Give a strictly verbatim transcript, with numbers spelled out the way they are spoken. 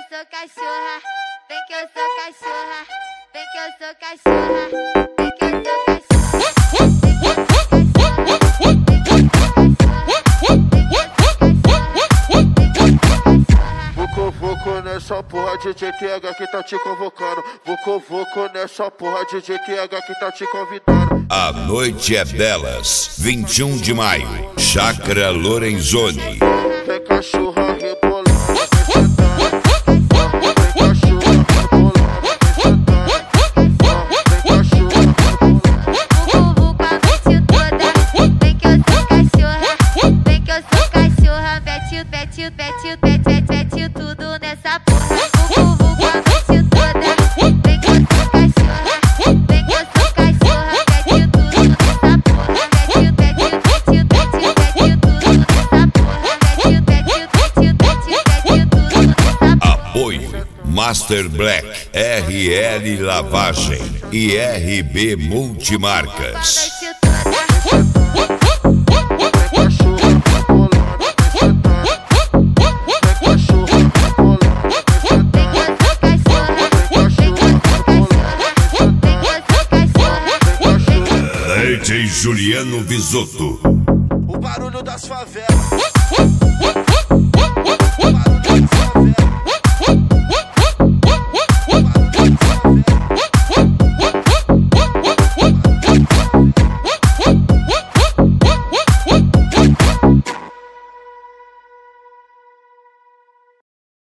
sou cachorra, vem que eu sou cachorra, vem que eu sou cachorra, vem que eu sou cachorra. Vucu nessa porra, D J Q H que tá te convocando. Vucu vucu nessa porra, D J Q H que tá te convidando. A noite é delas, vinte e um de maio, Chácara Lorenzoni. Vem cachorra rebolando, vem sentando. Vem cachorra rebolando, vem sentando. Vem cachorra rebolando. Vucu vucu a noite toda, vem que eu sou cachorra, vem que eu sou cachorra. Mete, mete, mete, mete, mete tudo nessa porra. Vucu vucu a noite toda, vem que eu sou cachorra, vem que eu sou cachorra. Mete tudo nessa porra. Mete, mete, mete, mete, mete tudo nessa porra. Mete, mete, mete, mete, mete tudo nessa porra. Apoio Master Black, R L Lavagem e R B Multimarcas. D J Juliano Bisotto. O barulho das favelas.